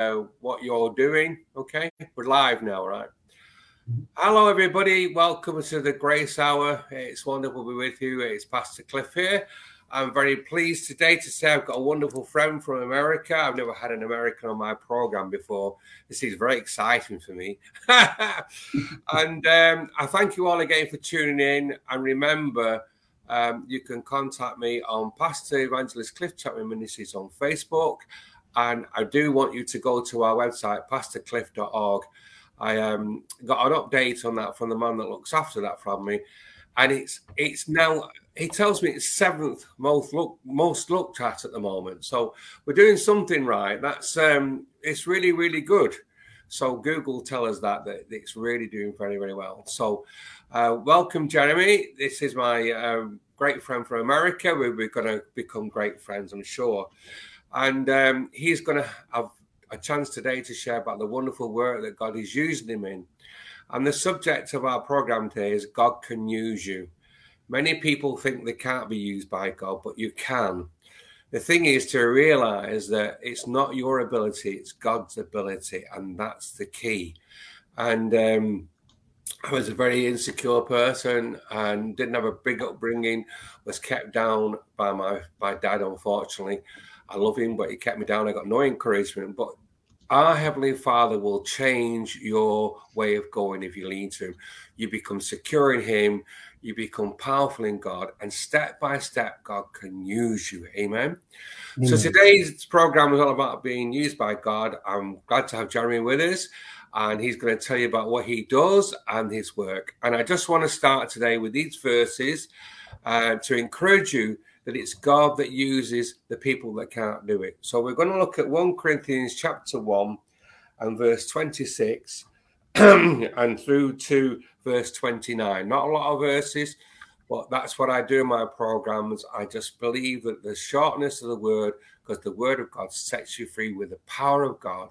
what you're doing. Okay, we're live now, right? Hello, everybody. Welcome to the Grace Hour. It's wonderful to be with you. It's Pastor Cliff here. I'm very pleased today to say I've got a wonderful friend from America. I've never had an American on my program before. This is very exciting for me. And I thank you all again for tuning in. And remember, you can contact me on Pastor Evangelist Cliff Chapman Ministries on Facebook. And I do want you to go to our website, pastorcliff.org. I got an update on that from the man that looks after that from me. And it's now, he tells me it's 7th most looked at the moment. So we're doing something right. That's it's really, really good. So Google tell us that it's really doing very, very well. So welcome, Jeremy. This is my great friend from America. We're going to become great friends, I'm sure. And he's going to have a chance today to share about the wonderful work that God is using him in. And the subject of our program today is God can use you. Many people think they can't be used by God, but you can. The thing is to realize that it's not your ability, it's God's ability, and that's the key. And I was a very insecure person and didn't have a big upbringing, was kept down by my dad, unfortunately. I love him, but he kept me down. I got no encouragement. But our Heavenly Father will change your way of going if you lean to him. You become secure in him. You become powerful in God. And step by step, God can use you. Amen. So today's program is all about being used by God. I'm glad to have Jeremy with us. And he's going to tell you about what he does and his work. And I just want to start today with these verses to encourage you that it's God that uses the people that can't do it. So we're going to look at 1 Corinthians chapter 1 and verse 26 and through to verse 29. Not a lot of verses, but that's what I do in my programs. I just believe that the shortness of the word, because the word of God sets you free with the power of God.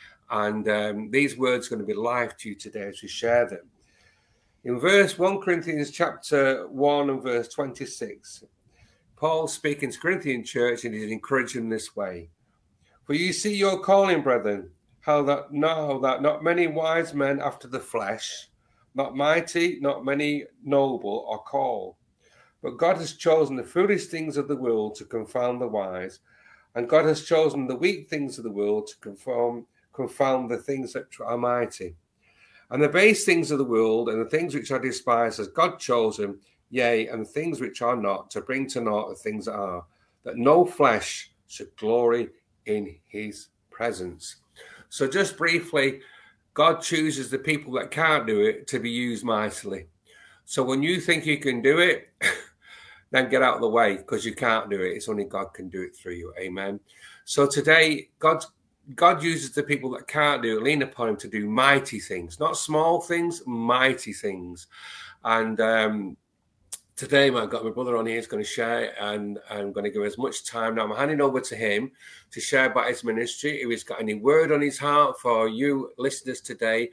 And these words are going to be live to you today as we share them. In verse 1 Corinthians chapter 1 and verse 26, Paul speaking to Corinthian church, and he's encouraging this way. For you see your calling, brethren, how that not many wise men after the flesh, not mighty, not many noble are called. But God has chosen the foolish things of the world to confound the wise, and God has chosen the weak things of the world to confound the things that are mighty. And the base things of the world and the things which are despised has God chosen, yea, and things which are not, to bring to naught the things that are, that no flesh should glory in his presence. So just briefly, God chooses the people that can't do it to be used mightily. So when you think you can do it, then get out of the way, because you can't do it. It's only God can do it through you. Amen. So today, God uses the people that can't do it, lean upon him to do mighty things, not small things, mighty things. And today, I've got my brother on here. He's going to share, and I'm going to give as much time. Now, I'm handing over to him to share about his ministry. If he's got any word on his heart for you listeners today,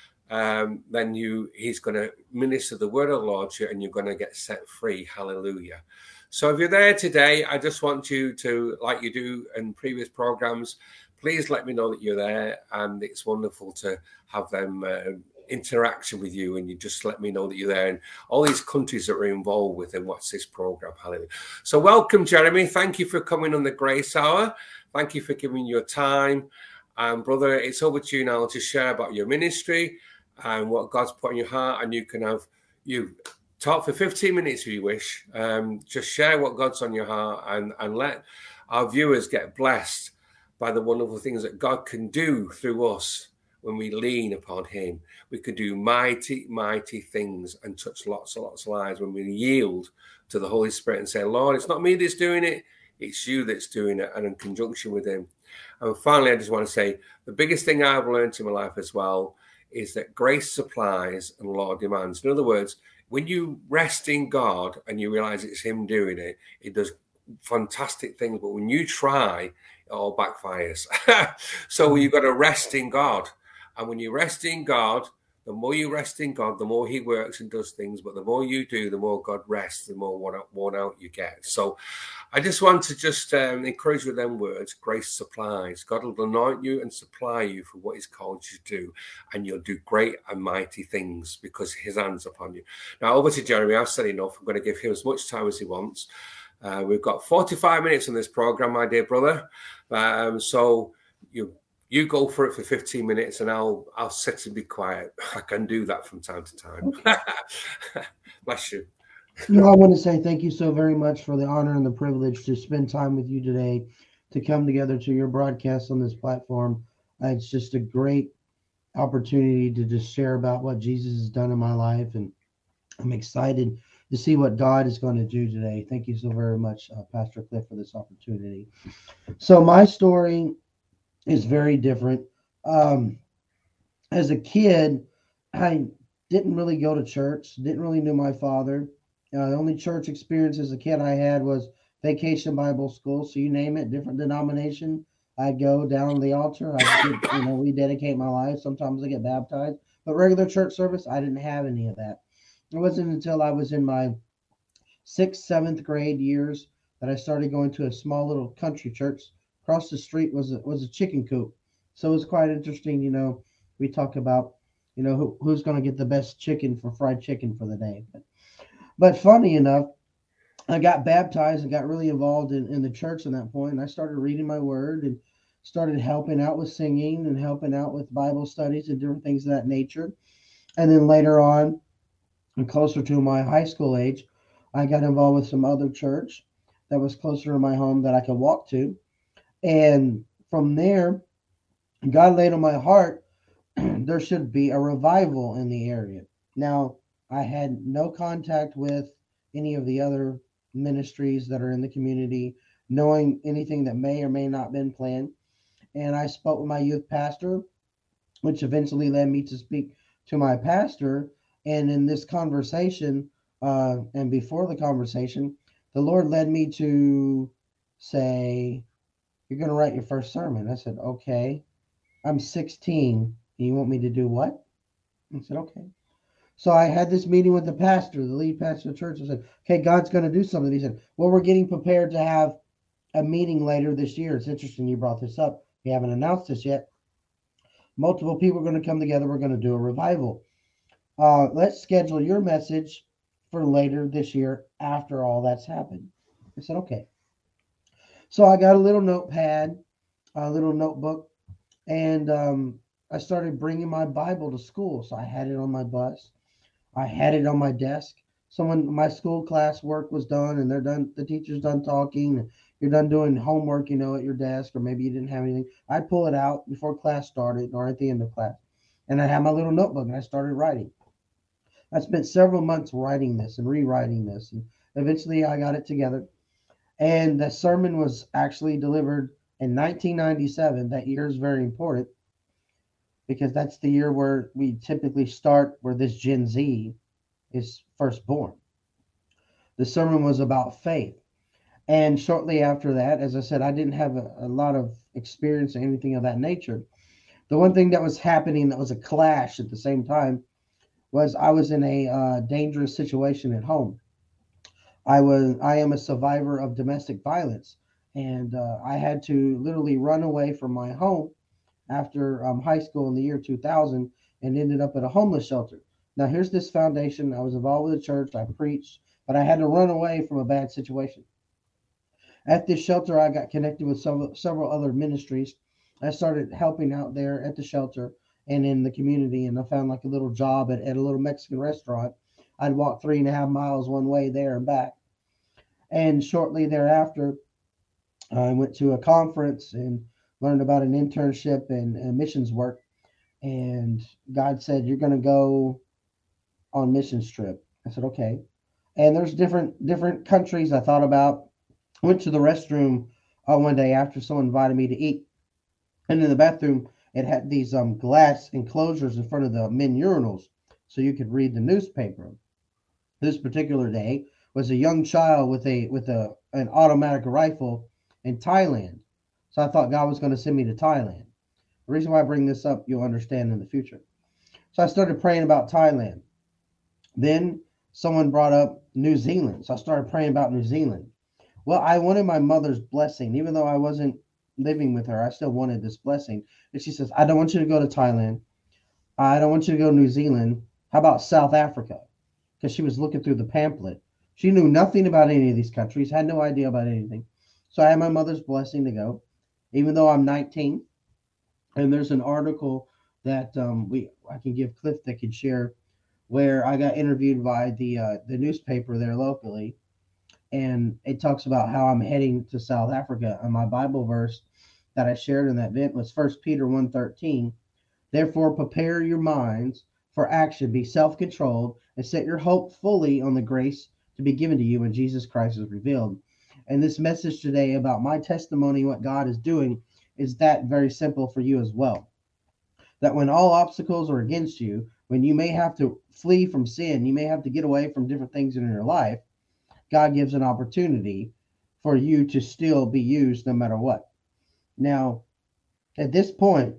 then he's going to minister the word of the Lord to you, and you're going to get set free. Hallelujah. So if you're there today, I just want you to, like you do in previous programs, please let me know that you're there, and it's wonderful to have them interaction with you, and you just let me know that you're there, and all these countries that are involved with and watch this program. Hallelujah. So welcome, Jeremy. Thank you for coming on the Grace Hour. Thank you for giving your time. And brother, it's over to you now to share about your ministry and what God's put in your heart. And you can talk for 15 minutes if you wish. Just share what God's on your heart, and let our viewers get blessed by the wonderful things that God can do through us. When we lean upon him, we can do mighty, mighty things and touch lots and lots of lives when we yield to the Holy Spirit and say, Lord, it's not me that's doing it, it's you that's doing it, and in conjunction with him. And finally, I just want to say the biggest thing I've learned in my life as well is that grace supplies and Lord demands. In other words, when you rest in God and you realize it's him doing it, it does fantastic things. But when you try, it all backfires. So you've got to rest in God. And when you rest in God, The more you rest in God, the more he works and does things. But the more you do, the more God rests, the more worn out you get. So I just want to just encourage you with them words. Grace supplies. God will anoint you and supply you for what he's called you to do. And you'll do great and mighty things because his hand's upon you. Now, over to Jeremy. I've said enough. I'm going to give him as much time as he wants. We've got 45 minutes on this program, my dear brother. So you go for it for 15 minutes and I'll sit and be quiet. I can do that from time to time. Okay. Bless you. No, I want to say thank you so very much for the honor and the privilege to spend time with you today, to come together to your broadcast on this platform. It's just a great opportunity to just share about what Jesus has done in my life. And I'm excited to see what God is going to do today. Thank you so very much, Pastor Cliff, for this opportunity. So my story is very different. As a kid, I didn't really go to church, didn't really know my father. The only church experience as a kid I had was Vacation Bible School. So you name it, different denomination, I'd go down the altar. We dedicate my life. Sometimes I get baptized, but regular church service, I didn't have any of that. It wasn't until I was in my 6th, 7th grade years that I started going to a small little country church. Across the street was a chicken coop. So it was quite interesting. We talk about, who's going to get the best chicken for fried chicken for the day. But funny enough, I got baptized and got really involved in the church at that point. And I started reading my word and started helping out with singing and helping out with Bible studies and different things of that nature. And then later on, and closer to my high school age, I got involved with some other church that was closer to my home that I could walk to. And from there, God laid on my heart, there should be a revival in the area. Now, I had no contact with any of the other ministries that are in the community, knowing anything that may or may not have been planned. And I spoke with my youth pastor, which eventually led me to speak to my pastor. And in this conversation, and before the conversation, the Lord led me to say, you're going to write your first sermon. I said, okay. I'm 16. You want me to do what? I said, okay. So I had this meeting with the pastor, the lead pastor of the church. I said, okay, God's going to do something. He said, well, we're getting prepared to have a meeting later this year. It's interesting you brought this up. We haven't announced this yet. Multiple people are going to come together. We're going to do a revival. Let's schedule your message for later this year after all that's happened. I said, okay. So I got a little notepad, a little notebook, and I started bringing my Bible to school. So I had it on my bus. I had it on my desk. So when my school class work was done and they're done, the teacher's done talking, you're done doing homework, at your desk, or maybe you didn't have anything, I'd pull it out before class started or at the end of class. And I had my little notebook and I started writing. I spent several months writing this and rewriting this. And eventually I got it together. And the sermon was actually delivered in 1997. That year is very important because that's the year where we typically start where this Gen Z is first born. The sermon was about faith. And shortly after that, as I said, I didn't have a lot of experience or anything of that nature. The one thing that was happening that was a clash at the same time was I was in a dangerous situation at home. I am a survivor of domestic violence, and I had to literally run away from my home after high school in the year 2000 and ended up at a homeless shelter. Now, here's this foundation. I was involved with the church. I preached, but I had to run away from a bad situation. At this shelter, I got connected with several other ministries. I started helping out there at the shelter and in the community, and I found like a little job at a little Mexican restaurant. I'd walk 3.5 miles one way there and back. And shortly thereafter, I went to a conference and learned about an internship and missions work. And God said, you're going to go on missions trip. I said, okay. And there's different countries I thought about. Went to the restroom one day after someone invited me to eat. And in the bathroom, it had these glass enclosures in front of the men urinals so you could read the newspaper. This particular day was a young child with an automatic rifle in Thailand. So I thought God was going to send me to Thailand. The reason why I bring this up, you'll understand in the future. So I started praying about Thailand. Then someone brought up New Zealand. So I started praying about New Zealand. Well, I wanted my mother's blessing. Even though I wasn't living with her, I still wanted this blessing. And she says, I don't want you to go to Thailand. I don't want you to go to New Zealand. How about South Africa? Because she was looking through the pamphlet. She knew nothing about any of these countries, had no idea about anything. So I had my mother's blessing to go, even though I'm 19. And there's an article that I can give Cliff that could share where I got interviewed by the newspaper there locally, and it talks about how I'm heading to South Africa. And my Bible verse that I shared in that event was 1 Peter 1:13. Therefore, prepare your minds for action, be self-controlled, and set your hope fully on the grace to be given to you when Jesus Christ is revealed. And this message today about my testimony, what God is doing, is that very simple for you as well. That when all obstacles are against you, when you may have to flee from sin, you may have to get away from different things in your life, God gives an opportunity for you to still be used no matter what. Now, at this point,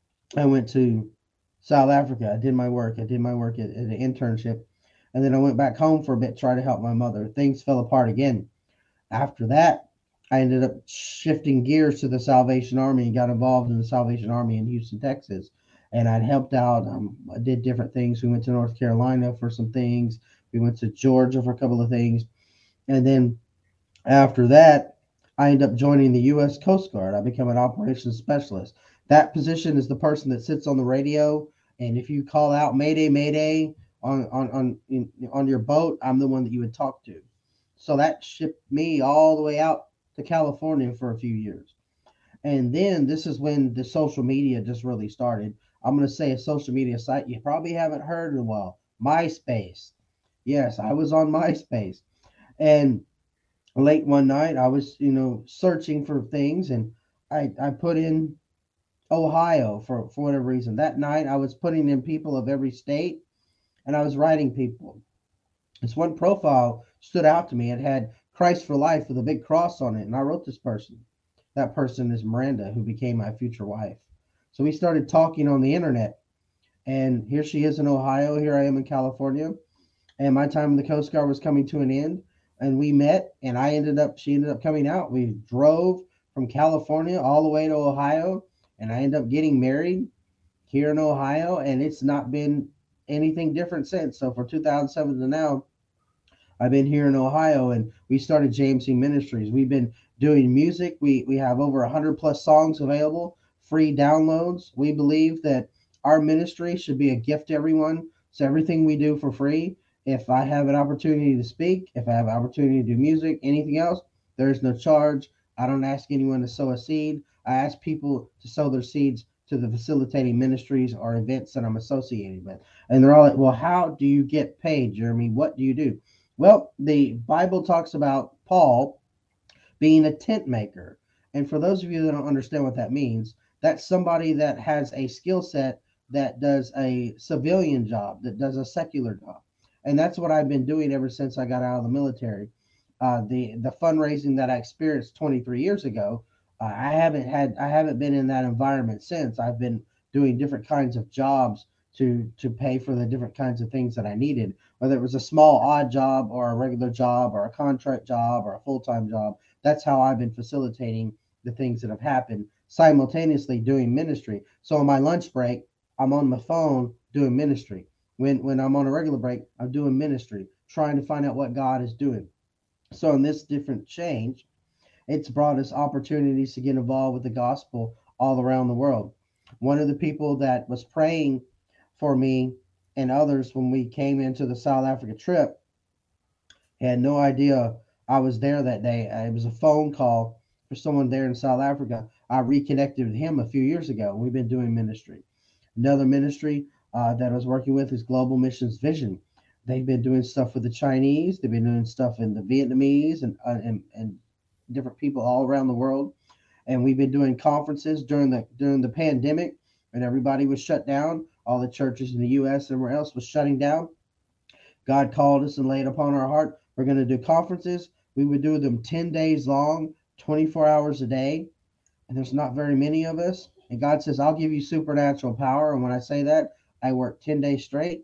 I went to South Africa. I did my work. at an internship. And then I went back home for a bit, try to help my mother. Things fell apart again. After that, I ended up shifting gears to the Salvation Army and got involved in the Salvation Army in Houston, Texas. And I'd helped out. I did different things. We went to North Carolina for some things. We went to Georgia for a couple of things. And then after that, I ended up joining the U.S. Coast Guard. I became an operations specialist. That position is the person that sits on the radio. And if you call out Mayday, Mayday on your boat, I'm the one that you would talk to. So that shipped me all the way out to California for a few years. And then this is when the social media just really started. I'm going to say a social media site you probably haven't heard in a while. MySpace. Yes, I was on MySpace. And late one night, I was, searching for things, and I put in Ohio for whatever reason. That night, I was putting in people of every state, and I was writing people. This one profile stood out to me. It had Christ for Life with a big cross on it, and I wrote this person. That person is Miranda, who became my future wife. So we started talking on the internet, and here she is in Ohio. Here I am in California, and my time in the Coast Guard was coming to an end. And we met, and she ended up coming out. We drove from California all the way to Ohio, and I ended up getting married here in Ohio, and it's not been anything different since. So for 2007 to now, I've been here in Ohio, and we started JMC Ministries. We've been doing music. We have over 100 plus songs available, free downloads. We believe that our ministry should be a gift to everyone. So everything we do for free. If I have an opportunity to speak, if I have an opportunity to do music, anything else, there is no charge. I don't ask anyone to sow a seed. I ask people to sow their seeds to the facilitating ministries or events that I'm associated with. And they're all like, well, how do you get paid, Jeremy? What do you do? Well, the Bible talks about Paul being a tent maker. And for those of you that don't understand what that means, that's somebody that has a skill set that does a civilian job, that does a secular job. And that's what I've been doing ever since I got out of the military. The fundraising that I experienced 23 years ago, I haven't been in that environment since. I've been doing different kinds of jobs to pay for the different kinds of things that I needed, whether it was a small odd job or a regular job or a contract job or a full-time job. That's how I've been facilitating the things that have happened, simultaneously doing ministry. So on my lunch break, I'm on my phone doing ministry. When I'm on a regular break, I'm doing ministry, trying to find out what God is doing. So in this different change, it's brought us opportunities to get involved with the gospel all around the world. One of the people that was praying for me and others when we came into the South Africa trip had no idea I was there that day. It was a phone call for someone there in South Africa. I reconnected with him a few years ago. We've been doing ministry. Another ministry that I was working with is Global Missions Vision. They've been doing stuff with the Chinese. They've been doing stuff in the Vietnamese and different people all around the world. And we've been doing conferences during the pandemic, and everybody was shut down. All the churches in the U.S. and everywhere else was shutting down. God called us and laid upon our heart, we're going to do conferences. We would do them 10 days long, 24 hours a day. And there's not very many of us. And God says, I'll give you supernatural power. And when I say that, I work 10 days straight,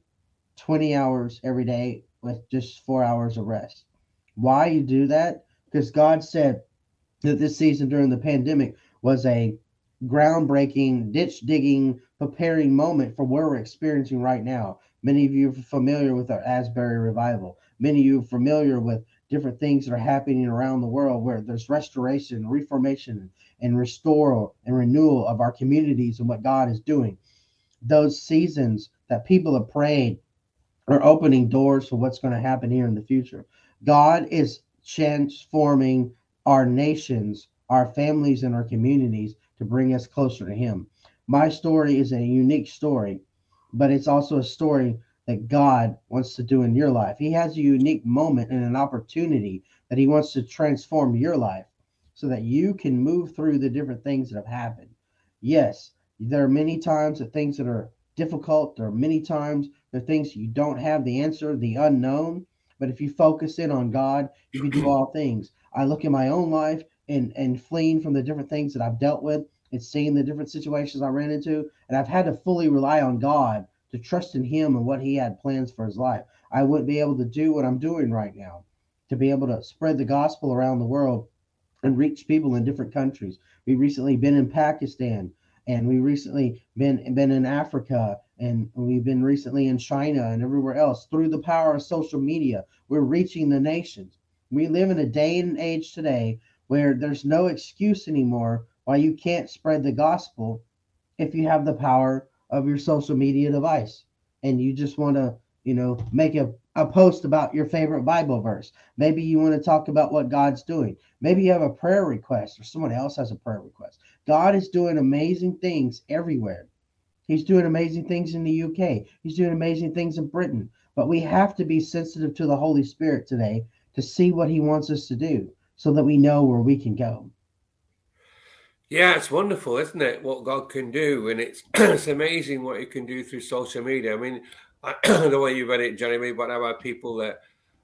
20 hours every day with just 4 hours of rest. Why you do that? Because God said that this season during the pandemic was a groundbreaking, ditch digging, preparing moment for where we're experiencing right now. Many of you are familiar with our Asbury revival. Many of you are familiar with different things that are happening around the world where there's restoration, reformation, and restore and renewal of our communities and what God is doing. Those seasons that people have prayed are opening doors for what's going to happen here in the future. God is transforming our nations, our families, and our communities to bring us closer to Him. My story is a unique story, but it's also a story that God wants to do in your life. He has a unique moment and an opportunity that He wants to transform your life so that you can move through the different things that have happened. Yes, there are many times that things that are difficult. There are many times there are things you don't have the answer, the unknown. But if you focus in on God, you can do all things. I look at my own life and fleeing from the different things that I've dealt with and seeing the different situations I ran into. And I've had to fully rely on God to trust in Him and what He had plans for His life. I wouldn't be able to do what I'm doing right now, to be able to spread the gospel around the world and reach people in different countries. We've recently been in Pakistan, and we recently been in Africa, and we've been recently in China and everywhere else. Through the power of social media, we're reaching the nations. We live in a day and age today where there's no excuse anymore why you can't spread the gospel if you have the power of your social media device and you just want to, make a post about your favorite Bible verse. Maybe you want to talk about what God's doing. Maybe you have a prayer request or someone else has a prayer request. God is doing amazing things everywhere. He's doing amazing things in the UK. He's doing amazing things in Britain. But we have to be sensitive to the Holy Spirit today to see what He wants us to do so that we know where we can go. Yeah, it's wonderful, isn't it? What God can do, and it's it's amazing what He can do through social media. I mean, the way you read it, Jeremy, but there are people that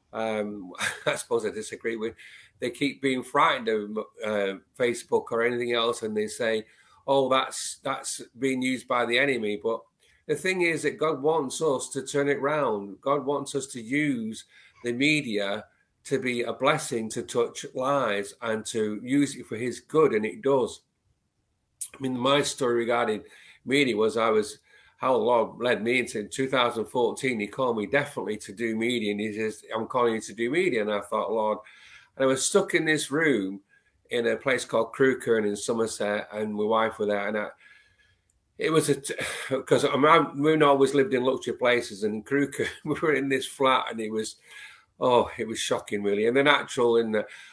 I suppose I disagree with. They keep being frightened of Facebook or anything else, and they say, "Oh, that's being used by the enemy." But the thing is that God wants us to turn it round. God wants us to use the media to be a blessing, to touch lives, and to use it for His good, and it does. I mean, my story regarding media was how the Lord led me into 2014. He called me definitely to do media, and He says, "I'm calling you to do media." And I thought, Lord, and I was stuck in this room in a place called Crewkerne in Somerset, and my wife were there, and it was because we've always lived in luxury places, and Crewkerne, we were in this flat, and it was shocking, really. And the natural,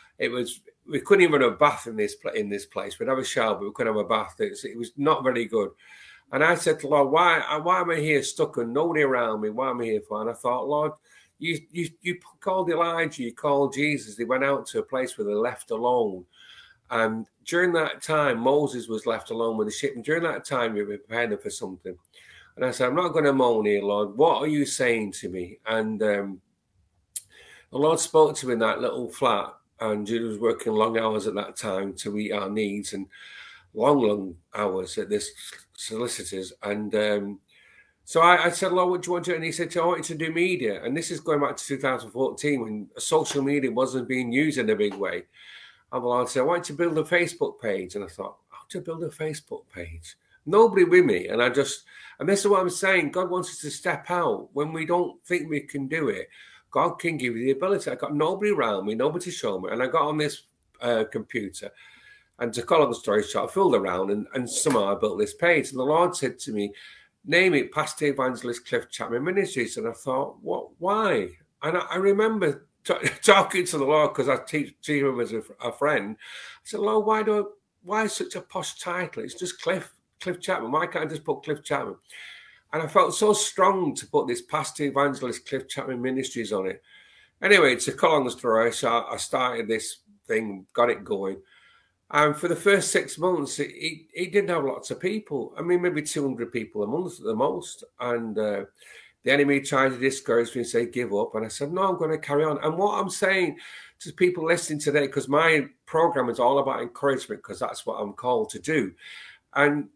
we couldn't even have a bath in this place. We'd have a shower, but we couldn't have a bath. It was not very good. And I said to Lord, why am I here stuck and nobody around me? What am I here for? And I thought, Lord, you called Elijah, you called Jesus. They went out to a place where they're left alone. And during that time, Moses was left alone with the ship. And during that time, you were preparing for something. And I said, I'm not going to moan here, Lord. What are you saying to me? And the Lord spoke to me in that little flat. And Jude was working long hours at that time to meet our needs, and long hours at this solicitors. And so I said, Lord, what do you want to do? And He said, I want you to do media. And this is going back to 2014 when social media wasn't being used in a big way. And the Lord said, I want you to build a Facebook page. And I thought, how to build a Facebook page? Nobody with me. And this is what I'm saying. God wants us to step out when we don't think we can do it. God can give you the ability. I got nobody around me, nobody to show me. And I got on this computer. And to cut a long story short, I filled around and somehow I built this page. And the Lord said to me, name it Pastor Evangelist Cliff Chapman Ministries. And I thought, what? Why? And I remember talking to the Lord, because I teach him as a friend. I said, Lord, why such a posh title? It's just Cliff Chapman. Why can't I just put Cliff Chapman? And I felt so strong to put this Pastor Evangelist Cliff Chapman Ministries on it. Anyway, to cut a long story short, I started this thing, got it going. And for the first 6 months, it didn't have lots of people. I mean, maybe 200 people a month at the most. And the enemy tried to discourage me and say, give up. And I said, no, I'm going to carry on. And what I'm saying to people listening today, because my program is all about encouragement, because that's what I'm called to do. And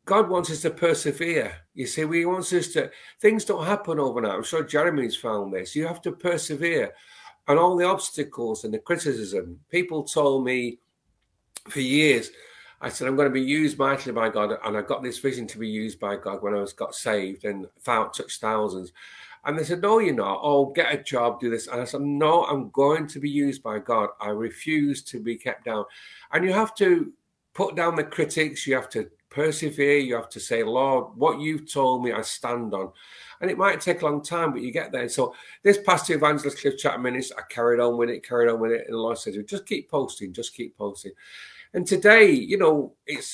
God wants us to persevere. You see, He wants us to, things don't happen overnight. I'm sure Jeremy's found this. You have to persevere. And all the obstacles and the criticism, people told me for years, I said, I'm going to be used mightily by God. And I got this vision to be used by God when I got saved and touched thousands. And they said, no, you're not. Oh, get a job, do this. And I said, no, I'm going to be used by God. I refuse to be kept down. And you have to put down the critics. You have to persevere. You have to say, Lord, what you've told me, I stand on. And it might take a long time, but you get there. So this Pastor Evangelist Cliff Chapman ministry, I carried on with it. And the Lord said, just keep posting. And today, you know,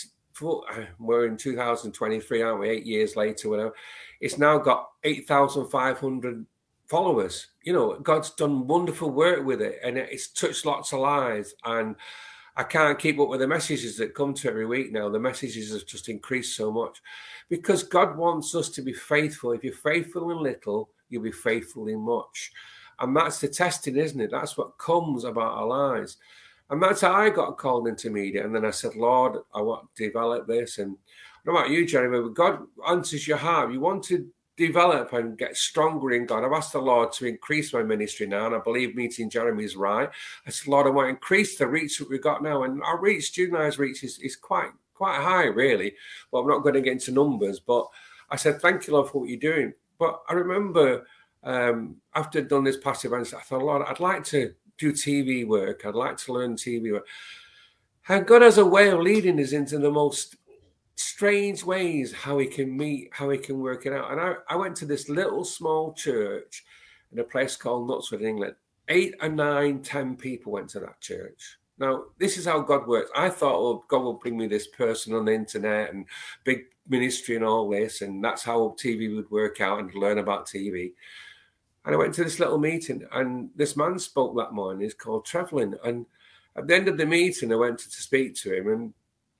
we're in 2023, aren't we? 8 years later, whatever. It's now got 8,500 followers. You know, God's done wonderful work with it, and it's touched lots of lives. And I can't keep up with the messages that come to every week now. The messages have just increased so much because God wants us to be faithful. If you're faithful in little, you'll be faithful in much. And that's the testing, isn't it? That's what comes about our lives. And that's how I got called into media. And then I said, Lord, I want to develop this. And I don't know about you, Jeremy, but God answers your heart. You want to develop and get stronger in God. I've asked the Lord to increase my ministry now, and I believe meeting Jeremy is right. I said, Lord, I want to increase the reach that we've got now. And our reach, Juvenil's reach is quite high, really. Well, I'm not going to get into numbers, but I said, thank you, Lord, for what you're doing. But I remember after I'd done this passive answer, I thought, Lord, I'd like to do TV work. I'd like to learn TV work. And God has a way of leading us into the most strange ways how he can work it out. And I went to this little small church in a place called Knutsford in England. 8 or 9, 10 people went to that church. Now, this is how God works. I thought, oh, God will bring me this person on the internet and big ministry and all this, and that's how TV would work out and learn about TV. And I went to this little meeting, and this man spoke that morning. He's called Trevlin. And at the end of the meeting, I went to speak to him, and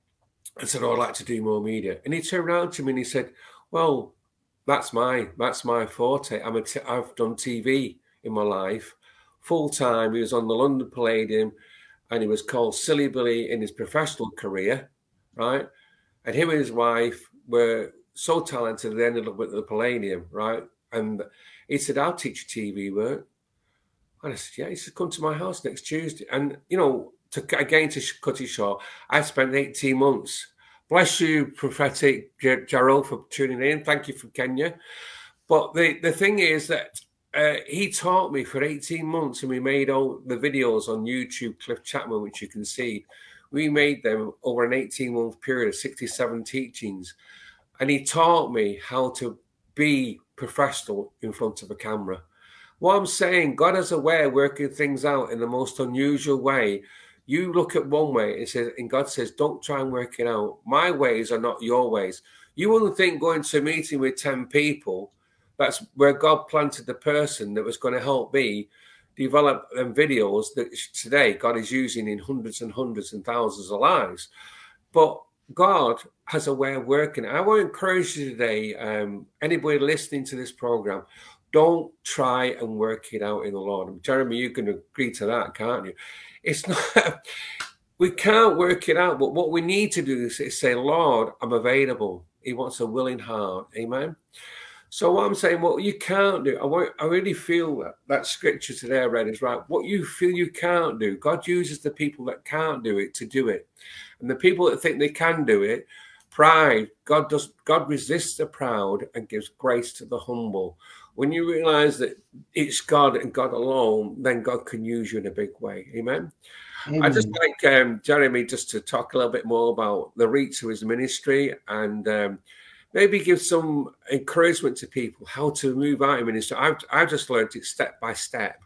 I said, oh, I'd like to do more media. And he turned around to me and he said, well, that's my forte. I've done TV in my life full time. He was on the London Palladium, and he was called Silly Billy in his professional career, right? And him and his wife were so talented, they ended up with the Palladium, right? And he said, I'll teach you TV work. And I said, yeah. He said, come to my house next Tuesday. And, you know, to cut it short, I spent 18 months. Bless you, Prophetic Gerald, for tuning in. Thank you from Kenya. But the thing is that he taught me for 18 months, and we made all the videos on YouTube, Cliff Chapman, which you can see. We made them over an 18-month period of 67 teachings. And he taught me how to be professional in front of a camera. What I'm saying, God has a way of working things out in the most unusual way. You look at one way, and God says, don't try and work it out. My ways are not your ways. You wouldn't think going to a meeting with 10 people, that's where God planted the person that was going to help me develop them videos that today God is using in hundreds and hundreds and thousands of lives. But God has a way of working. I want to encourage you today, anybody listening to this program, don't try and work it out in the Lord. Jeremy, you can agree to that, can't you? It's not, we can't work it out, but what we need to do is say, Lord, I'm available. He wants a willing heart. Amen. So what I'm saying, what you can't do, I really feel that scripture today I read is right. What you feel you can't do, God uses the people that can't do it to do it. And the people that think they can do it, pride, God resists the proud and gives grace to the humble. When you realize that it's God and God alone, then God can use you in a big way. Amen. Amen. I just like Jeremy just to talk a little bit more about the reach of his ministry and maybe give some encouragement to people how to move out in ministry. I've just learned it step by step,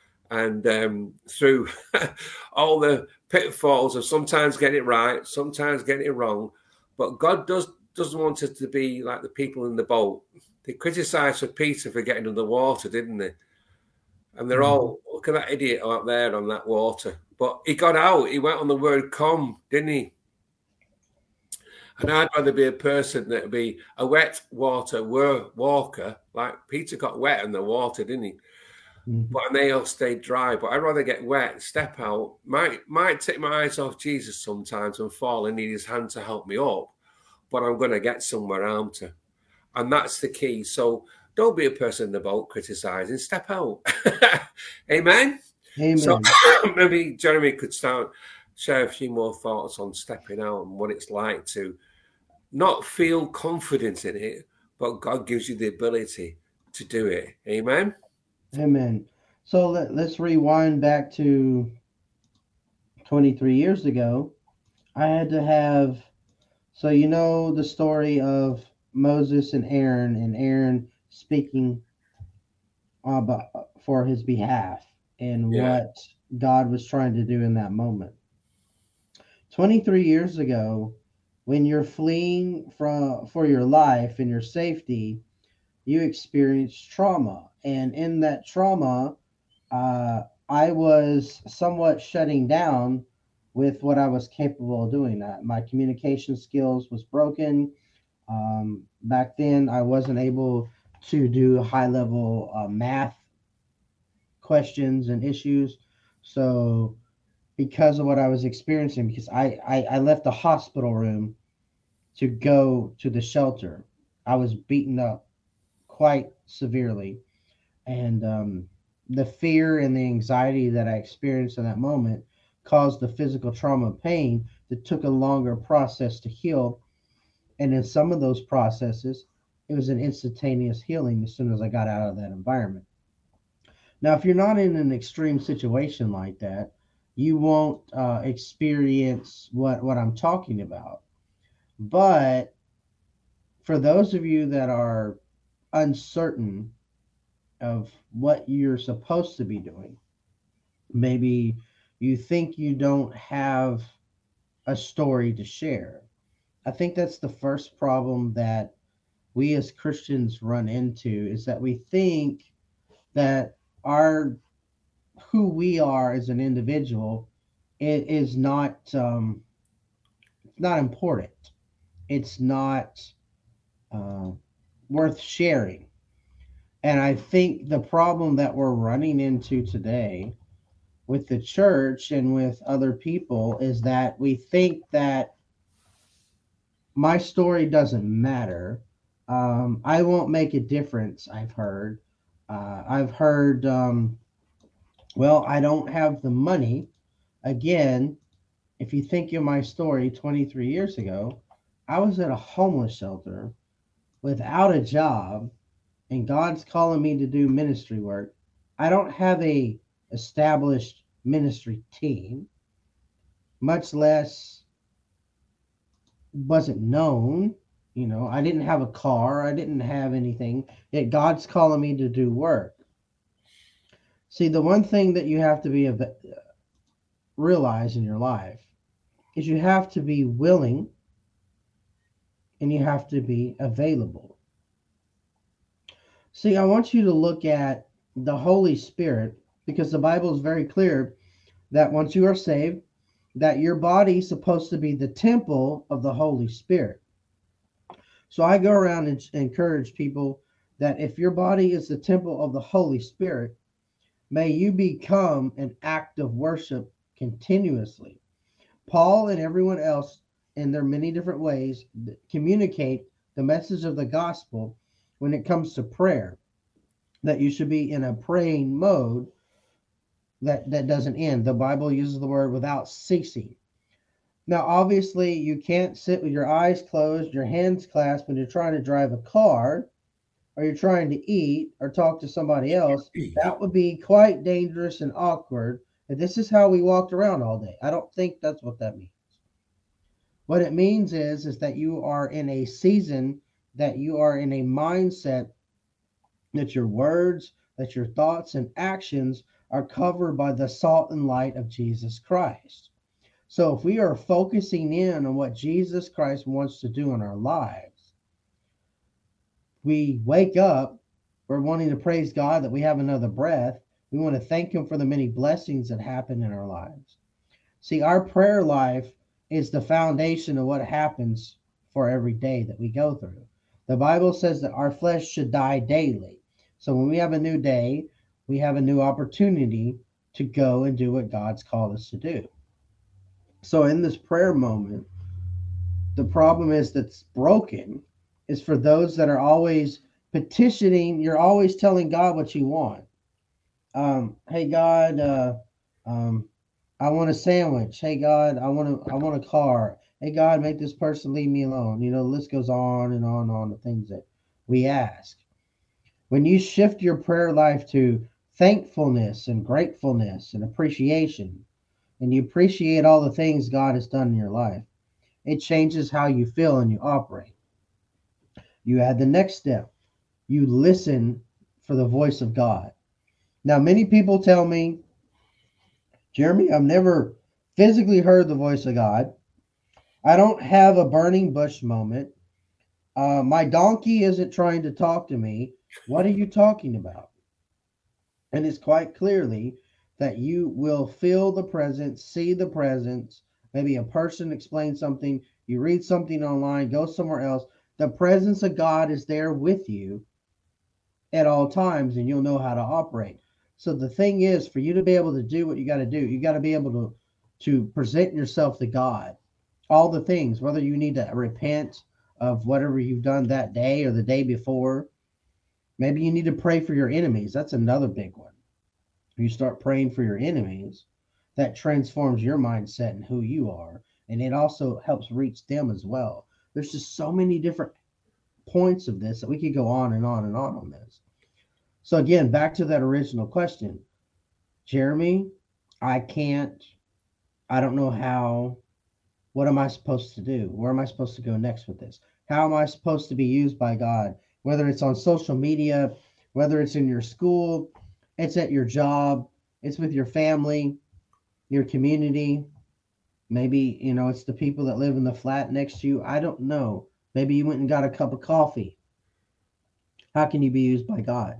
and through all the pitfalls of sometimes getting it right, sometimes getting it wrong. But God doesn't want us to be like the people in the boat. They criticised for Peter for getting under the water, didn't they? And they're all, look at that idiot out there on that water. But he got out. He went on the word come, didn't he? And I'd rather be a person that would be a wet water walker, like Peter got wet in the water, didn't he? But and they all stayed dry. But I'd rather get wet, step out, might take my eyes off Jesus sometimes and fall and need his hand to help me up. but I'm going to get somewhere, aren't I? And that's the key. So don't be a person in the boat criticizing. Step out. Amen. Amen. So maybe Jeremy could share a few more thoughts on stepping out and what it's like to not feel confident in it, but God gives you the ability to do it. Amen. Amen. So let's rewind back to 23 years ago. I had to have, so you know the story of Moses and Aaron speaking for his behalf and what God was trying to do in that moment. 23 years ago, when you're fleeing for your life and your safety, you experience trauma. And in that trauma, I was somewhat shutting down with what I was capable of doing. My communication skills was broken. Back then, I wasn't able to do high-level math questions and issues. So because of what I was experiencing, because I left the hospital room to go to the shelter, I was beaten up quite severely. And the fear and the anxiety that I experienced in that moment caused the physical trauma pain that took a longer process to heal. And in some of those processes, it was an instantaneous healing as soon as I got out of that environment. Now, if you're not in an extreme situation like that, you won't experience what I'm talking about. But for those of you that are uncertain of what you're supposed to be doing, maybe you think you don't have a story to share. I think that's the first problem that we as Christians run into, is that we think that who we are as an individual is not important. It's not worth sharing. And I think the problem that we're running into today with the church and with other people is that we think that my story doesn't matter. I won't make a difference. I've heard, well, I don't have the money. Again, if you think of my story 23 years ago, I was at a homeless shelter without a job, and God's calling me to do ministry work. I don't have a established ministry team, much less wasn't known. You know, I didn't have a car. I didn't have anything. Yet God's calling me to do work. See, the one thing that you have to realize in your life is you have to be willing and you have to be available. See, I want you to look at the Holy Spirit, because the Bible is very clear that once you are saved, that your body is supposed to be the temple of the Holy Spirit. So I go around and encourage people that if your body is the temple of the Holy Spirit, may you become an act of worship continuously. Paul and everyone else, in their many different ways, communicate the message of the gospel when it comes to prayer, that you should be in a praying mode that doesn't end. The Bible uses the word without ceasing. Now, obviously, you can't sit with your eyes closed, your hands clasped when you're trying to drive a car, or you're trying to eat or talk to somebody else. That would be quite dangerous and awkward. And this is how we walked around all day. I don't think that's what that means. What it means is that you are in a season, that you are in a mindset, that your words, that your thoughts and actions are covered by the salt and light of Jesus Christ. So if we are focusing in on what Jesus Christ wants to do in our lives, we wake up, we're wanting to praise God that we have another breath. We want to thank him for the many blessings that happen in our lives. See, our prayer life is the foundation of what happens for every day that we go through. The Bible says that our flesh should die daily. So when we have a new day, we have a new opportunity to go and do what God's called us to do. So in this prayer moment, The problem is that's broken is for those that are always petitioning. You're always telling God what you want. Hey God, I want a sandwich. Hey God, I want a car. Hey God, make this person leave me alone. You know, the list goes on and on and on, the things that we ask. When you shift your prayer life to thankfulness and gratefulness and appreciation, and you appreciate all the things God has done in your life, it changes how you feel and you operate. You add the next step. You listen for the voice of God. Now, many people tell me, Jeremy, I've never physically heard the voice of God. I don't have a burning bush moment. My donkey isn't trying to talk to me. What are you talking about? And it's quite clearly that you will feel the presence, see the presence. Maybe a person explains something, you read something online, go somewhere else. The presence of God is there with you at all times, and you'll know how to operate. So the thing is, for you to be able to do what you got to do, you got to be able to present yourself to God. All the things, whether you need to repent of whatever you've done that day or the day before. Maybe you need to pray for your enemies. That's another big one. You start praying for your enemies, that transforms your mindset and who you are. And it also helps reach them as well. There's just so many different points of this that we could go on and on and on this. So again, back to that original question. Jeremy, I don't know how. What am I supposed to do? Where am I supposed to go next with this? How am I supposed to be used by God? Whether it's on social media, whether it's in your school, it's at your job, it's with your family, your community. Maybe, it's the people that live in the flat next to you. I don't know. Maybe you went and got a cup of coffee. How can you be used by God?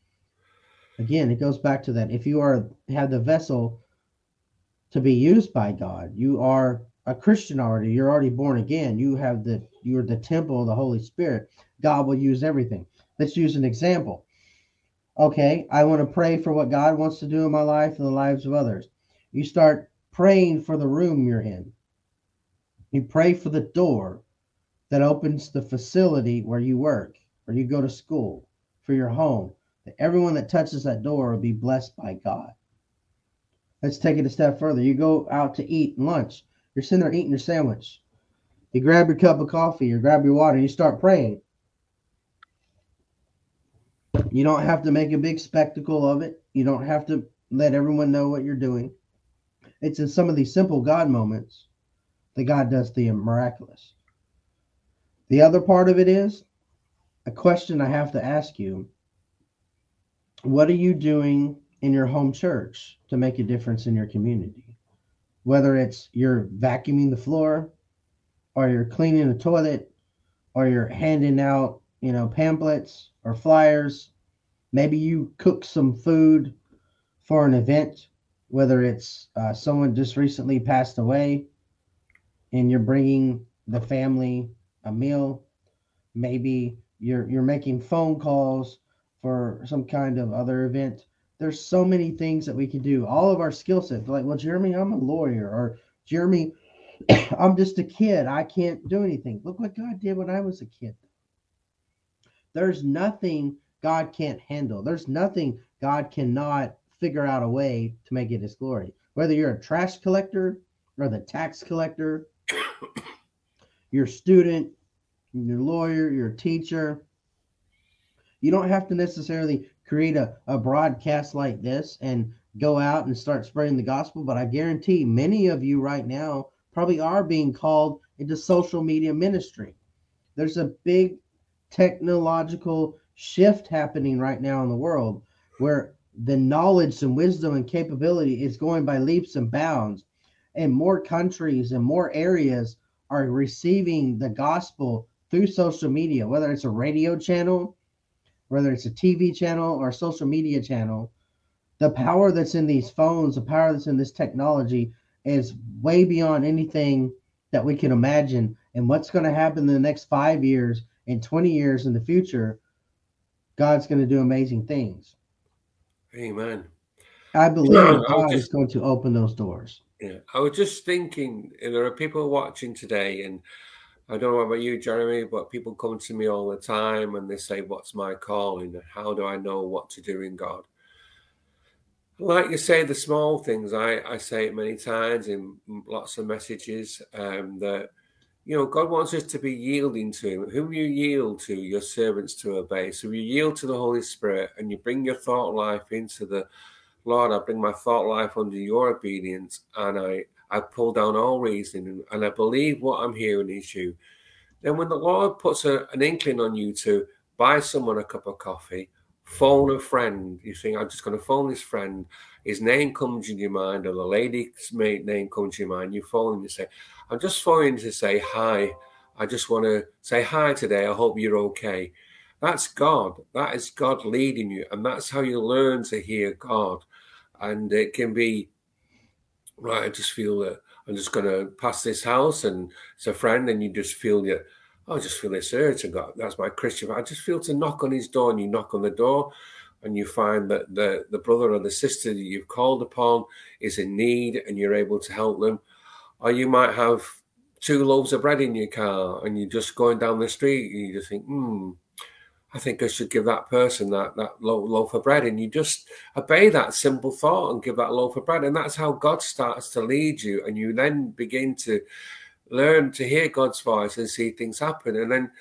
Again, it goes back to that. If you have the vessel to be used by God, you are a Christian already. You're already born again. You're the temple of the Holy Spirit. God will use everything. Let's use an example. Okay, I want to pray for what God wants to do in my life and the lives of others. You start praying for the room you're in. You pray for the door that opens the facility where you work, or you go to school, for your home. That everyone that touches that door will be blessed by God. Let's take it a step further. You go out to eat lunch. You're sitting there eating your sandwich. You grab your cup of coffee, or grab your water, and you start praying. You don't have to make a big spectacle of it. You don't have to let everyone know what you're doing. It's in some of these simple God moments that God does the miraculous. The other part of it is a question I have to ask you. What are you doing in your home church to make a difference in your community? Whether it's you're vacuuming the floor, or you're cleaning the toilet, or you're handing out, pamphlets or flyers. Maybe you cook some food for an event, whether it's someone just recently passed away and you're bringing the family a meal. Maybe you're making phone calls for some kind of other event. There's so many things that we can do. All of our skill sets. Like, well, Jeremy, I'm a lawyer. Or Jeremy, I'm just a kid. I can't do anything. Look what God did when I was a kid. There's nothing God can't handle. There's nothing God cannot figure out a way to make it His glory. Whether you're a trash collector or the tax collector, you're a student, you're a lawyer, you're a teacher. You don't have to necessarily create a broadcast like this and go out and start spreading the gospel, but I guarantee many of you right now probably are being called into social media ministry. There's a big technological shift happening right now in the world where the knowledge and wisdom and capability is going by leaps and bounds, and more countries and more areas are receiving the gospel through social media, whether it's a radio channel, whether it's a TV channel or a social media channel. The power that's in these phones, the power that's in this technology is way beyond anything that we can imagine. And what's going to happen in the next 5 years and 20 years in the future, God's going to do amazing things. Amen. I believe God is going to open those doors. Yeah, I was just thinking, there are people watching today, and I don't know about you, Jeremy, but people come to me all the time and they say, what's my calling? How do I know what to do in God? Like you say, the small things, I say it many times in lots of messages, that, God wants us to be yielding to him. Whom you yield to, your servants to obey. So you yield to the Holy Spirit and you bring your thought life into the Lord. I bring my thought life under your obedience, and I pull down all reasoning, and I believe what I'm hearing is you. Then when the Lord puts an inkling on you to buy someone a cup of coffee, phone a friend, you think, I'm just going to phone this friend, his name comes in your mind, or the lady's name comes to your mind, you phone and you say, I'm just phoning to say hi. I just want to say hi today. I hope you're okay. That's God. That is God leading you. And that's how you learn to hear God. And it can be, right, I just feel that I'm just going to pass this house and it's a friend, and you just feel that, I just feel this urge to God. That's my Christian. I just feel to knock on his door, and you knock on the door and you find that the brother or the sister that you've called upon is in need and you're able to help them. Or you might have 2 loaves of bread in your car and you're just going down the street and you just think, I think I should give that person that loaf of bread. And you just obey that simple thought and give that loaf of bread. And that's how God starts to lead you. And you then begin to learn to hear God's voice and see things happen. And then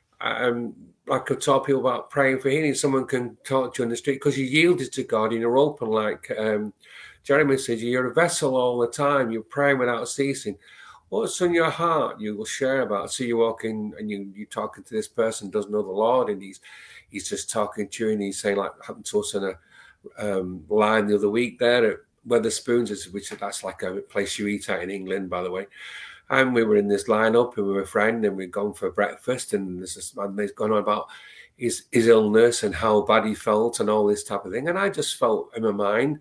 I could talk to people about praying for healing. Someone can talk to you on the street because you yielded to God and you're open. Like Jeremy says, you're a vessel all the time. You're praying without ceasing. What's on your heart you will share about. So you're walking and you're talking to this person, doesn't know the Lord, and he's just talking to you, and he's saying, like happened to us in a line the other week there at Wetherspoons, which that's like a place you eat at in England, by the way. And we were in this lineup, and we were a friend, and we'd gone for breakfast, and there's this man that's gone on about his illness and how bad he felt and all this type of thing. And I just felt in my mind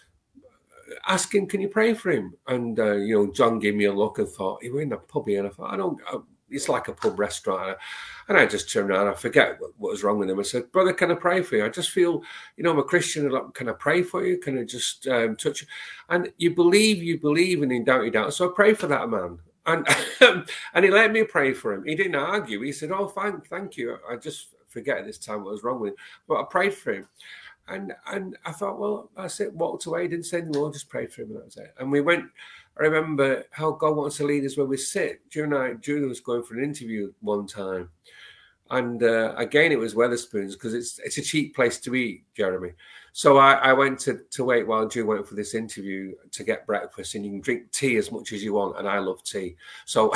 asking, can you pray for him? And John gave me a look and thought, he were in a pub here, and I thought, it's like a pub restaurant. And I just turned around, I forget what was wrong with him. I said, brother, can I pray for you? I just feel, I'm a Christian. Can I pray for you? Can I just touch you? And you believe, and in doubt, you doubt. So I prayed for that man. And and he let me pray for him. He didn't argue. He said, oh, thank you. I just forget at this time what was wrong with him. But I prayed for him. And I thought, well, that's it. Walked away, didn't say anything more, just prayed for him, and that was it. And we went. I remember how God wants to lead us where we sit. Julie was going for an interview one time, and again it was Wetherspoons because it's a cheap place to eat, Jeremy. So I went to wait while Julie went for this interview to get breakfast, and you can drink tea as much as you want, and I love tea. So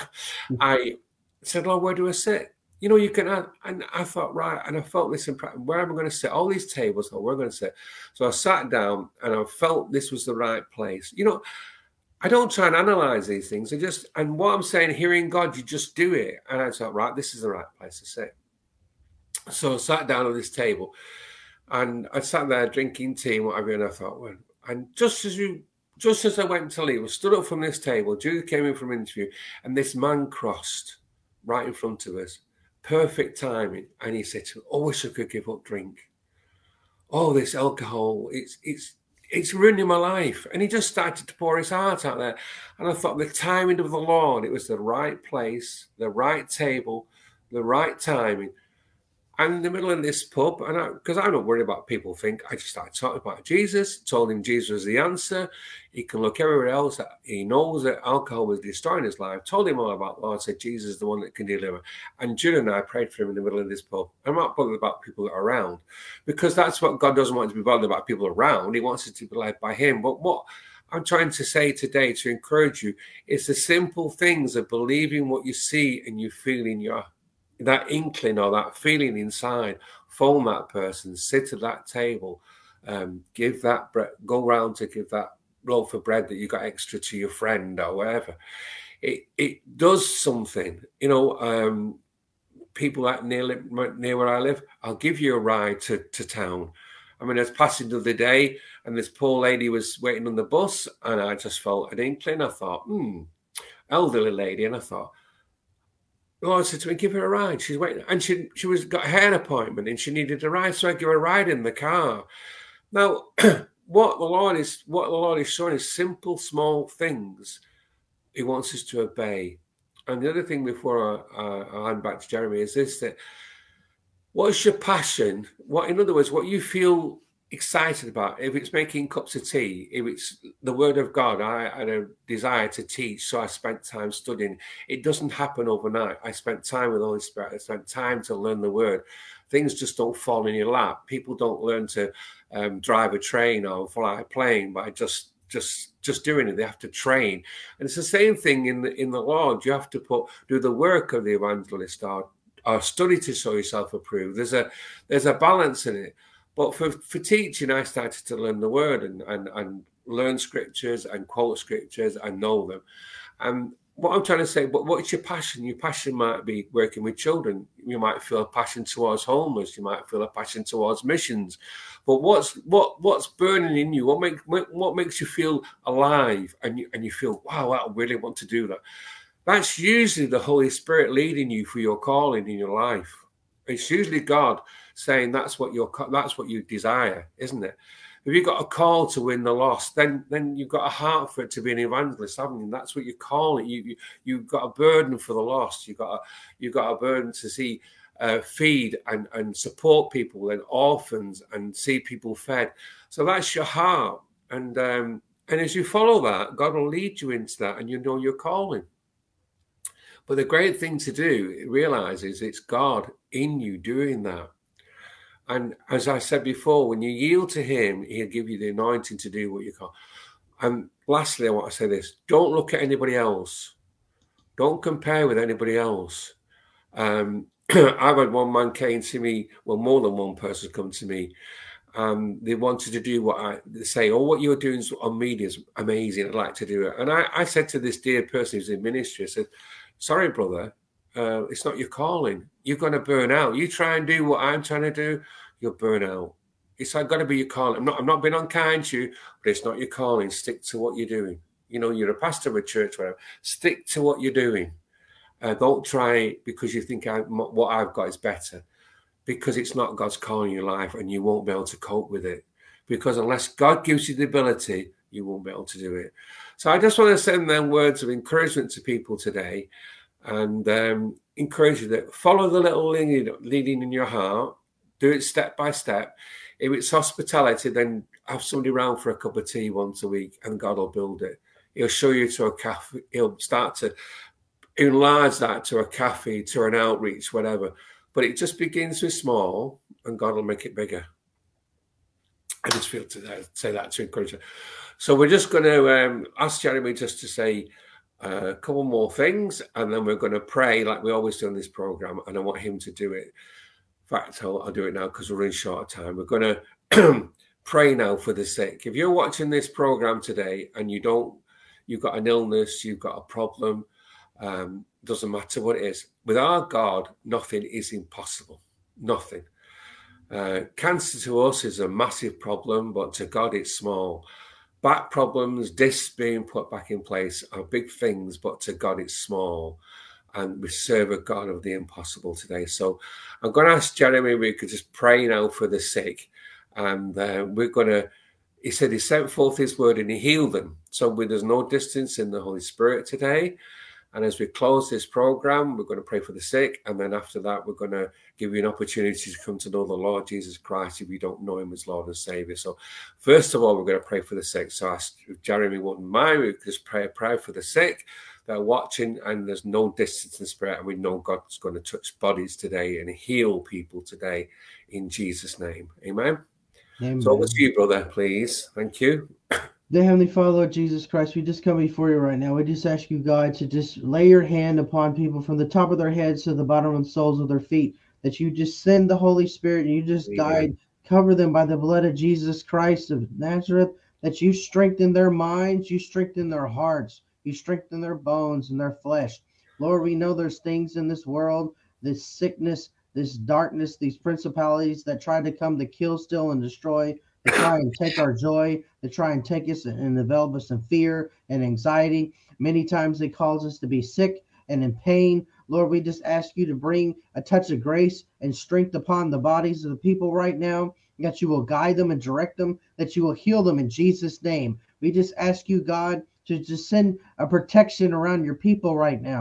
I said, "Oh, where do I sit?" You can, and I thought, right, and I felt this impression, where am I going to sit? All these tables, where am I going to sit? So I sat down and I felt this was the right place. I don't try and analyze these things. And what I'm saying, hearing God, you just do it. And I thought, right, this is the right place to sit. So I sat down at this table and I sat there drinking tea and whatever, and I thought, well, and just as I went to leave, I stood up from this table, Julie came in from an interview, and this man crossed right in front of us. Perfect timing. And he said to me, I wish I could give up drink. Oh, this alcohol, it's ruining my life. And he just started to pour his heart out there. And I thought the timing of the Lord, it was the right place, the right table, the right timing. And in the middle of this pub, and because I'm not worried about what people think, I just started talking about Jesus, told him Jesus was the answer. He can look everywhere else. He knows that alcohol was destroying his life. Told him all about the Lord, said Jesus is the one that can deliver. And Judah and I prayed for him in the middle of this pub. I'm not bothered about people that are around, because that's what God doesn't want to be bothered about, people around. He wants us to be led by him. But what I'm trying to say today to encourage you is the simple things of believing what you see and you feel in your that inkling or that feeling inside. Phone that person, sit at that table, give that bread, go round to give that loaf of bread that you got extra to your friend or whatever. It does something. People that near where I live, I'll give you a ride to town. I mean, I was passing the other day and this poor lady was waiting on the bus, and I just felt an inkling. I thought, elderly lady, and I thought, the Lord said to me, give her a ride. She's waiting. And she got a hair appointment and she needed a ride. So I give her a ride in the car. Now, what the Lord is showing is simple, small things He wants us to obey. And the other thing before I hand back to Jeremy is this, that what's your passion? What, in other words, what you feel excited about? If it's making cups of tea, if it's the word of God, I had a desire to teach, so I spent time studying. It doesn't happen overnight. I spent time with the Holy Spirit. I spent time to learn the word. Things just don't fall in your lap. People don't learn to drive a train or fly a plane by just doing it. They have to train, and it's the same thing in the Lord. You have to do the work of the evangelist or study to show yourself approved. There's a balance in it. But for teaching, I started to learn the word and learn scriptures and quote scriptures and know them. And what I'm trying to say, but what's your passion? Your passion might be working with children. You might feel a passion towards homeless. You might feel a passion towards missions. But what's burning in you? What makes you feel alive? And you feel, wow, I really want to do that. That's usually the Holy Spirit leading you for your calling in your life. It's usually God saying that's what you desire, isn't it? If you've got a call to win the lost, then you've got a heart for it to be an evangelist, haven't you? That's what you call it. You've got a burden for the lost. You've got a burden to see feed and support people and orphans and see people fed. So that's your heart. And as you follow that, God will lead you into that, and you know your calling. But the great thing to do, realize, is it's God in you doing that. And as I said before, when you yield to him, he'll give you the anointing to do what you call. And lastly, I want to say this. Don't look at anybody else. Don't compare with anybody else. I've had one man came to me, well, more than one person come to me. They wanted to do what I say, oh, what you're doing on media is amazing. I'd like to do it. And I said to this dear person who's in ministry, I said, sorry, brother, it's not your calling. You're going to burn out. You try and do what I'm trying to do, you'll burn out. It's got to be your calling. I'm not being unkind to you, but it's not your calling. Stick to what you're doing. You know, you're a pastor of a church, whatever. Stick to what you're doing. Don't try because you think what I've got is better, because it's not God's calling in your life, and you won't be able to cope with it. Because unless God gives you the ability, you won't be able to do it. So I just want to send them words of encouragement to people today, and encourage you that follow the little leading in your heart. Do it step by step. If it's hospitality, then have somebody around for a cup of tea once a week, and God will build it. He'll show you to a cafe. He'll start to enlarge that to a cafe, to an outreach, whatever. But it just begins with small, and God will make it bigger. I just feel to say that to encourage you. So we're just going to ask Jeremy just to say a couple more things, and then we're going to pray like we always do in this program, and I want him to do it. In fact, I'll do it now because we're in short time. We're going to pray now for the sick. If you're watching this program today and you've got an illness, you've got a problem, doesn't matter what it is. With our God, nothing is impossible. Nothing. Cancer to us is a massive problem, but to God it's small. Back problems, discs being put back in place are big things, but to God it's small. And we serve a God of the impossible today. So I'm going to ask Jeremy if we could just pray now for the sick. And he said he sent forth his word and he healed them. So there's no distance in the Holy Spirit today. And as we close this program, we're going to pray for the sick. And then after that, we're going to give you an opportunity to come to know the Lord Jesus Christ if you don't know him as Lord and Savior. So first of all, we're going to pray for the sick. So if Jeremy wouldn't mind, we could just pray a prayer for the sick that are watching, and there's no distance in spirit. And we know God's going to touch bodies today and heal people today in Jesus' name. Amen. Amen. So over to you, brother, please. Thank you. Dear Heavenly Father, Lord Jesus Christ, we just come before you right now. We just ask you, God, to just lay your hand upon people from the top of their heads to the bottom of the soles of their feet, that you just send the Holy Spirit and you just guide, cover them by the blood of Jesus Christ of Nazareth, that you strengthen their minds, you strengthen their hearts, you strengthen their bones and their flesh. Lord, we know there's things in this world, this sickness, this darkness, these principalities that try to come to kill, steal, and destroy. They try and take our joy. They try and take us and envelop us in fear and anxiety. Many times they cause us to be sick and in pain. Lord, we just ask you to bring a touch of grace and strength upon the bodies of the people right now, that you will guide them and direct them, that you will heal them in Jesus' name. We just ask you, God, to just send a protection around your people right now.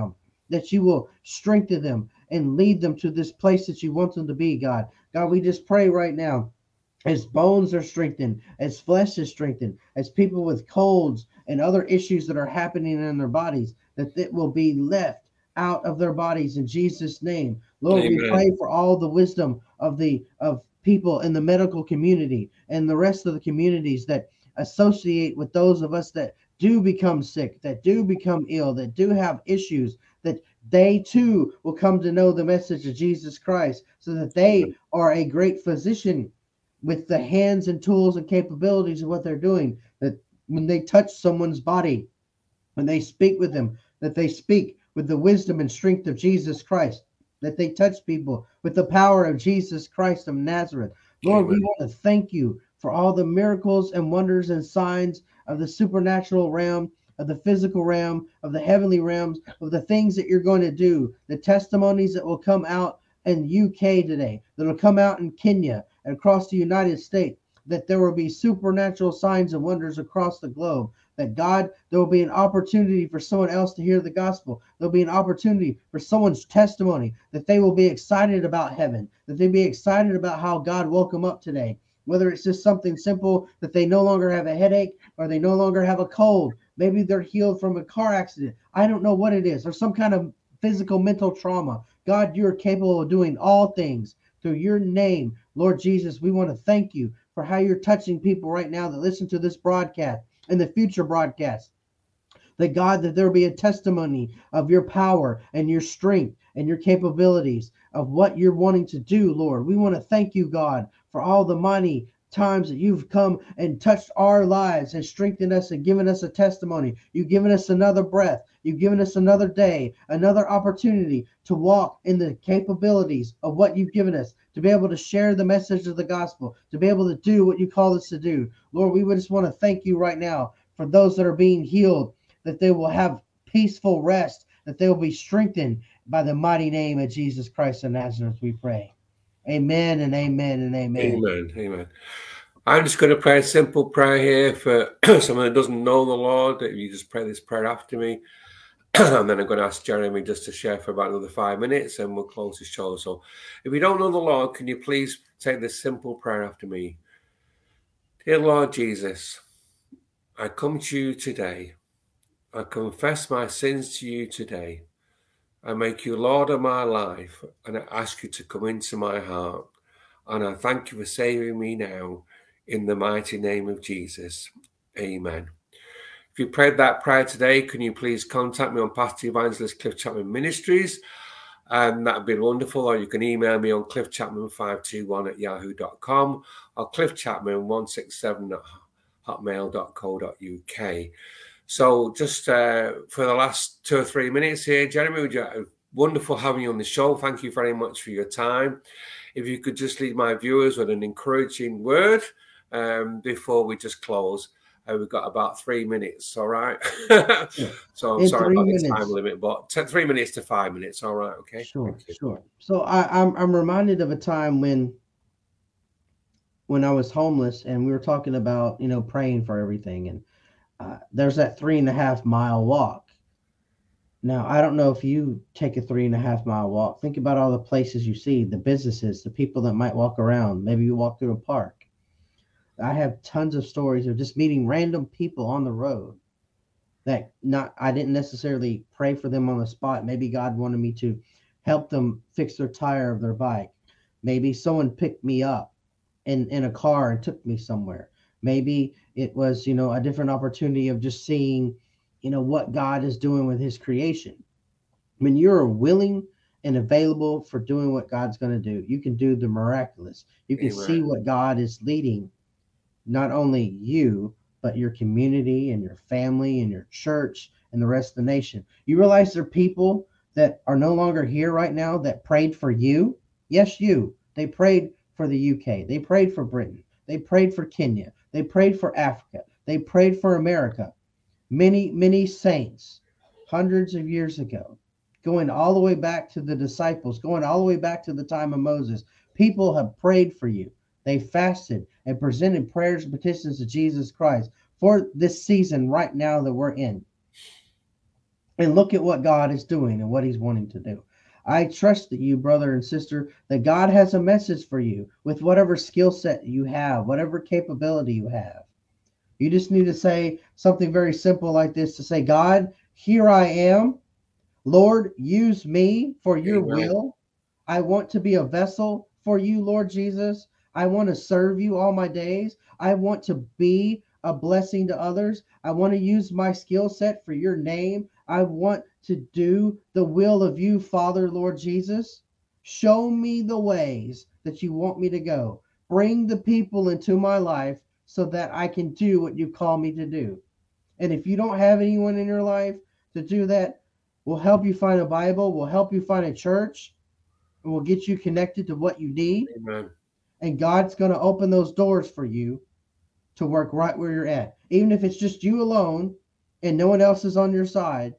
that you will strengthen them and lead them to this place that you want them to be, God. God, we just pray right now, as bones are strengthened, as flesh is strengthened, as people with colds and other issues that are happening in their bodies, that it will be left out of their bodies in Jesus' name. Lord, Amen. we pray for all the wisdom of people in the medical community and the rest of the communities that associate with those of us that do become sick, that do become ill, that do have issues, that they too will come to know the message of Jesus Christ, so that they are a great physician with the hands and tools and capabilities of what they're doing, that when they touch someone's body, when they speak with them, that they speak with the wisdom and strength of Jesus Christ, that they touch people with the power of Jesus Christ of Nazareth. Lord, we want to thank you for all the miracles and wonders and signs of the supernatural realm, of the physical realm, of the heavenly realms, of the things that you're going to do, the testimonies that will come out in UK today, that will come out in Kenya and across the United States, that there will be supernatural signs and wonders across the globe. That God, there will be an opportunity for someone else to hear the gospel. There'll be an opportunity for someone's testimony, that they will be excited about heaven, that they be excited about how God woke them up today. Whether it's just something simple, that they no longer have a headache or they no longer have a cold. Maybe they're healed from a car accident. I don't know what it is, or some kind of physical, mental trauma. God, you're capable of doing all things through your name. Lord Jesus, we want to thank you for how you're touching people right now that listen to this broadcast and the future broadcasts. That God, that there will be a testimony of your power and your strength and your capabilities of what you're wanting to do, Lord. We want to thank you, God, for all the mighty times that you've come and touched our lives and strengthened us and given us a testimony. You've given us another breath. You've given us another day, another opportunity to walk in the capabilities of what you've given us, to be able to share the message of the gospel, to be able to do what you call us to do. Lord, we just want to thank you right now for those that are being healed, that they will have peaceful rest, that they will be strengthened by the mighty name of Jesus Christ of Nazareth, we pray. Amen and amen and amen. Amen. Amen. I'm just going to pray a simple prayer here for someone that doesn't know the Lord. That you just pray this prayer after me. And then I'm going to ask Jeremy just to share for about another 5 minutes and we'll close the show. So if you don't know the Lord, can you please say this simple prayer after me? Dear Lord Jesus, I come to you today. I confess my sins to you today. I make you Lord of my life and I ask you to come into my heart. And I thank you for saving me now in the mighty name of Jesus. Amen. If you prayed that prayer today, can you please contact me on Pastor Evangelist Cliff Chapman Ministries? And that'd be wonderful. Or you can email me on cliffchapman521@yahoo.com or cliffchapman167@hotmail.co.uk. So just for the last 2 or 3 minutes here, Jeremy, wonderful having you on the show. Thank you very much for your time. If you could just leave my viewers with an encouraging word before we just close. We've got about 3 minutes, all right? So I'm sorry about the time limit, but 3 minutes to 5 minutes, all right, okay? Sure. So I'm reminded of a time when I was homeless and we were talking about, praying for everything. And there's that 3.5 mile walk. Now, I don't know if you take a 3.5 mile walk. Think about all the places you see, the businesses, the people that might walk around. Maybe you walk through a park. I have tons of stories of just meeting random people on the road that I didn't necessarily pray for them on the spot. Maybe God wanted me to help them fix their tire of their bike. Maybe someone picked me up in a car and took me somewhere. Maybe it was, a different opportunity of just seeing, what God is doing with his creation. When you're willing and available for doing what God's going to do, you can do the miraculous. You can see what God is leading, not only you, but your community and your family and your church and the rest of the nation. You realize there are people that are no longer here right now that prayed for you. Yes, you. They prayed for the UK. They prayed for Britain. They prayed for Kenya. They prayed for Africa. They prayed for America. Many, many saints, hundreds of years ago, going all the way back to the disciples, going all the way back to the time of Moses. People have prayed for you. They fasted and presented prayers and petitions to Jesus Christ for this season right now that we're in. and look at what God is doing and what he's wanting to do. I trust that you, brother and sister, that God has a message for you with whatever skill set you have, whatever capability you have. You just need to say something very simple like this, to say, God, here I am. Lord, use me for your Amen. will. I want to be a vessel for you, Lord Jesus. I want to serve you all my days. I want to be a blessing to others. I want to use my skill set for your name. I want to do the will of you, Father, Lord Jesus. Show me the ways that you want me to go. Bring the people into my life so that I can do what you call me to do. And if you don't have anyone in your life to do that, we'll help you find a Bible. We'll help you find a church. And we'll get you connected to what you need. Amen. And God's going to open those doors for you to work right where you're at. Even if it's just you alone and no one else is on your side,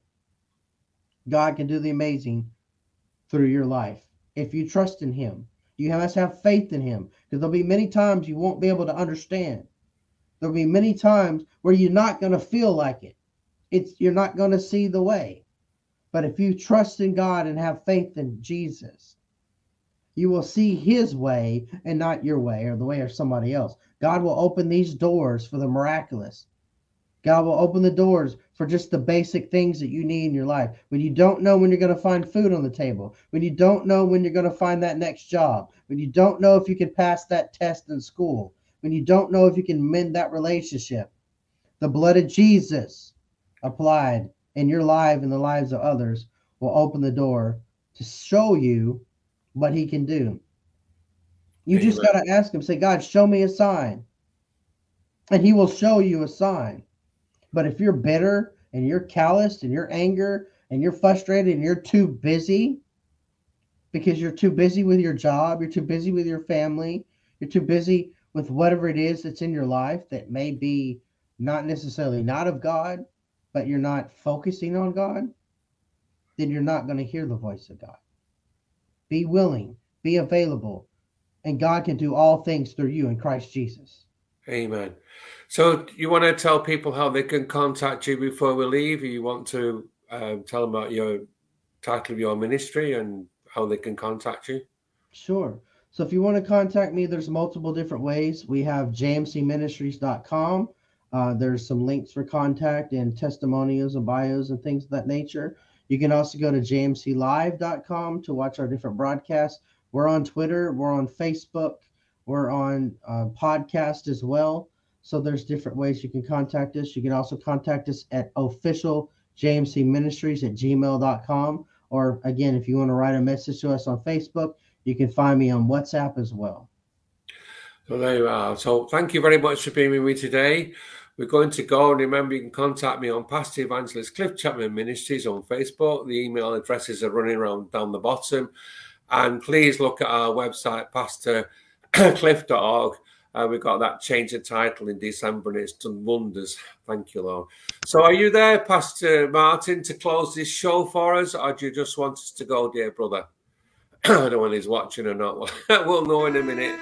God can do the amazing through your life. If you trust in him, you must have faith in him, because there'll be many times you won't be able to understand. There'll be many times where you're not going to feel like it. You're not going to see the way. But if you trust in God and have faith in Jesus, you will see his way and not your way or the way of somebody else. God will open these doors for the miraculous. God will open the doors for just the basic things that you need in your life. When you don't know when you're going to find food on the table, when you don't know when you're going to find that next job, when you don't know if you can pass that test in school, when you don't know if you can mend that relationship, the blood of Jesus applied in your life and the lives of others will open the door to show you what he can do. You Amen. just got to ask him, say, God, show me a sign. And he will show you a sign. But if you're bitter and you're calloused and you're angry and you're frustrated and you're too busy, because you're too busy with your job, you're too busy with your family, you're too busy with whatever it is that's in your life that may be not necessarily not of God, but you're not focusing on God, then you're not going to hear the voice of God. Be willing, be available, and God can do all things through you in Christ Jesus. Amen. So you want to tell people how they can contact you before we leave? You want to tell them about your title of your ministry and how they can contact you? Sure. So if you want to contact me, there's multiple different ways. We have jmcministries.com. There's some links for contact and testimonials and bios and things of that nature. You can also go to jmclive.com to watch our different broadcasts. We're on Twitter. We're on Facebook. We're on podcast as well. So there's different ways you can contact us. You can also contact us at officialjmcministries@gmail.com. Or again, if you want to write a message to us on Facebook, you can find me on WhatsApp as well. So there you are. So thank you very much for being with me today. We're going to go, and remember, you can contact me on Pastor Evangelist Cliff Chapman Ministries on Facebook. The email addresses are running around down the bottom. And please look at our website, pastorcliff.org. We got that change of title in December, and it's done wonders. Thank you, Lord. So are you there, Pastor Martin, to close this show for us, or do you just want us to go, dear brother? I don't know whether he's watching or not. We'll know in a minute.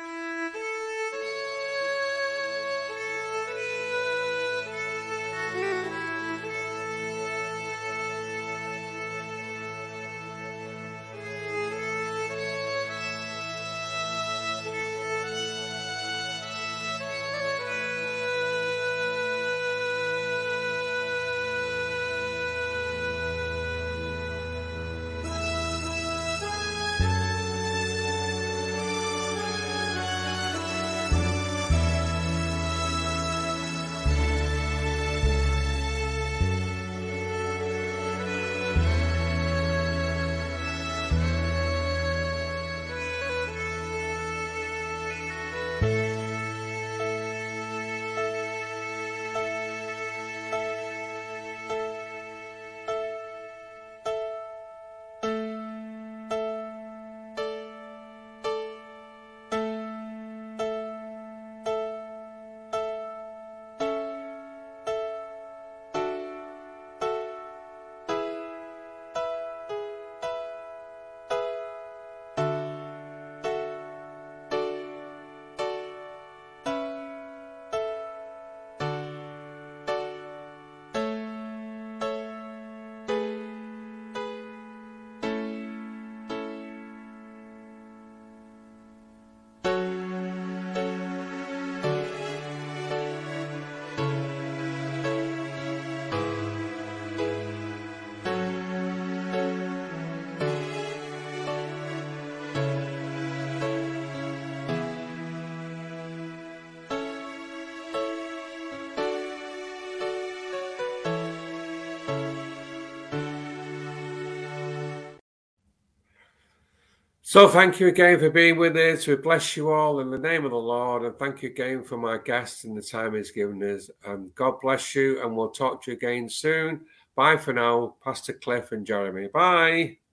So thank you again for being with us. We bless you all in the name of the Lord. And thank you again for my guests and the time he's given us. And God bless you. And we'll talk to you again soon. Bye for now, Pastor Cliff and Jeremy. Bye.